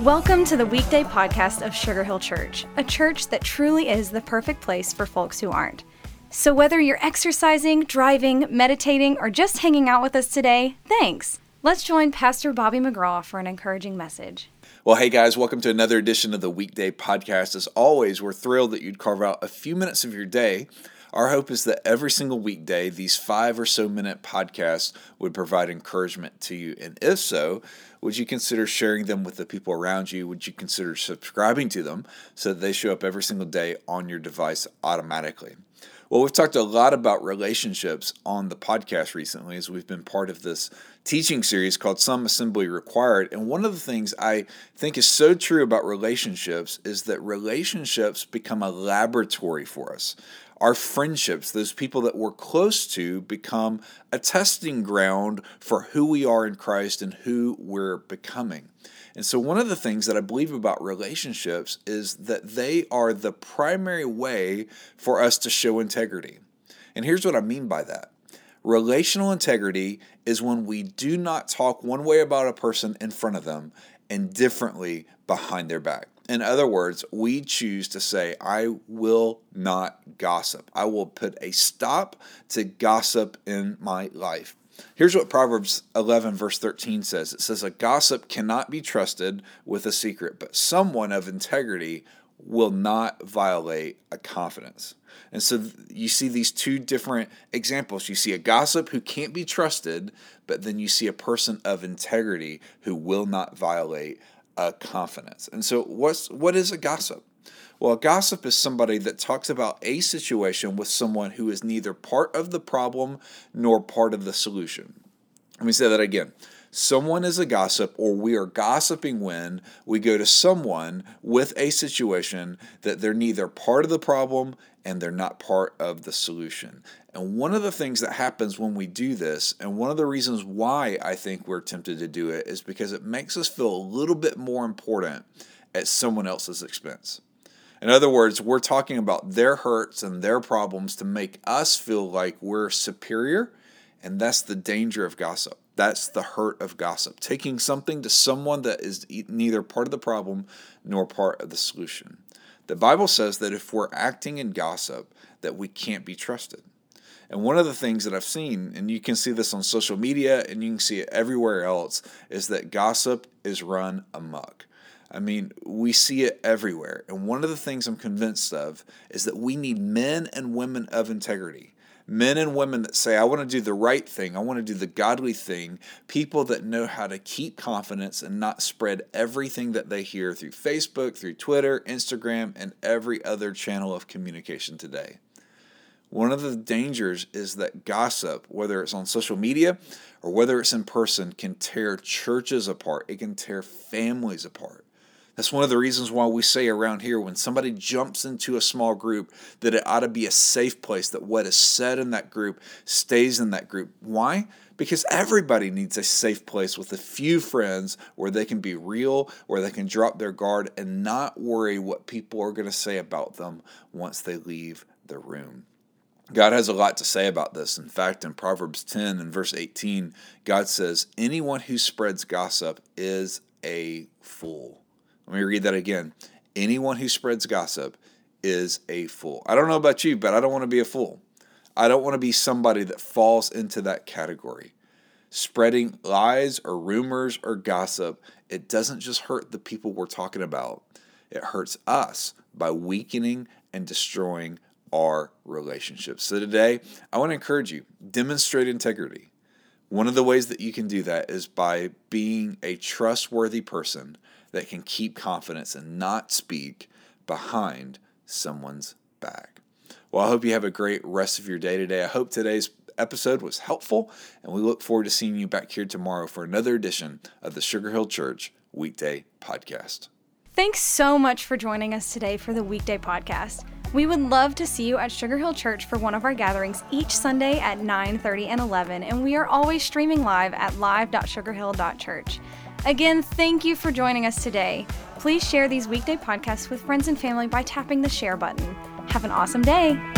Welcome to the weekday podcast of Sugar Hill Church, a church that truly is the perfect place for folks who aren't. So whether you're exercising, driving, meditating, or just hanging out with us today, thanks. Let's join Pastor Bobby McGraw for an encouraging message. Well, hey guys, welcome to another edition of the weekday podcast. As always, we're thrilled that you'd carve out a few minutes of your day. Our hope is that every single weekday, these 5 or so minute podcasts would provide encouragement to you. And if so, would you consider sharing them with the people around you? Would you consider subscribing to them so that they show up every single day on your device automatically? Well, we've talked a lot about relationships on the podcast recently as we've been part of this teaching series called Some Assembly Required. And one of the things I think is so true about relationships is that relationships become a laboratory for us. Our friendships, those people that we're close to, become a testing ground for who we are in Christ and who we're becoming. And so one of the things that I believe about relationships is that they are the primary way for us to show integrity. And here's what I mean by that. Relational integrity is when we do not talk one way about a person in front of them and differently behind their back. In other words, we choose to say, I will not gossip. I will put a stop to gossip in my life. Here's what Proverbs 11 verse 13 says. It says, a gossip cannot be trusted with a secret, but someone of integrity will not violate a confidence. And so you see these two different examples. You see a gossip who can't be trusted, but then you see a person of integrity who will not violate a confidence. And so what is a gossip? Well, a gossip is somebody that talks about a situation with someone who is neither part of the problem nor part of the solution. Let me say that again. Someone is a gossip, or we are gossiping when we go to someone with a situation that they're neither part of the problem and they're not part of the solution. And one of the things that happens when we do this, and one of the reasons why I think we're tempted to do it, is because it makes us feel a little bit more important at someone else's expense. In other words, we're talking about their hurts and their problems to make us feel like we're superior, and that's the danger of gossip. That's the hurt of gossip, taking something to someone that is neither part of the problem nor part of the solution. The Bible says that if we're acting in gossip, that we can't be trusted. And one of the things that I've seen, and you can see this on social media and you can see it everywhere else, is that gossip is run amok. I mean, we see it everywhere. And one of the things I'm convinced of is that we need men and women of integrity. Men and women that say, I want to do the right thing. I want to do the godly thing. People that know how to keep confidence and not spread everything that they hear through Facebook, through Twitter, Instagram, and every other channel of communication today. One of the dangers is that gossip, whether it's on social media or whether it's in person, can tear churches apart. It can tear families apart. That's one of the reasons why we say around here, when somebody jumps into a small group, that it ought to be a safe place, that what is said in that group stays in that group. Why? Because everybody needs a safe place with a few friends where they can be real, where they can drop their guard and not worry what people are going to say about them once they leave the room. God has a lot to say about this. In fact, in Proverbs 10 and verse 18, God says, anyone who spreads gossip is a fool. Let me read that again. Anyone who spreads gossip is a fool. I don't know about you, but I don't want to be a fool. I don't want to be somebody that falls into that category. Spreading lies or rumors or gossip, it doesn't just hurt the people we're talking about. It hurts us by weakening and destroying our relationships. So today, I want to encourage you, demonstrate integrity. One of the ways that you can do that is by being a trustworthy person that can keep confidence and not speak behind someone's back. Well, I hope you have a great rest of your day today. I hope today's episode was helpful, and we look forward to seeing you back here tomorrow for another edition of the Sugar Hill Church Weekday Podcast. Thanks so much for joining us today for the weekday podcast. We would love to see you at Sugar Hill Church for one of our gatherings each Sunday at 9:30 and 11, and we are always streaming live at live.sugarhill.church. Again, thank you for joining us today. Please share these weekday podcasts with friends and family by tapping the share button. Have an awesome day.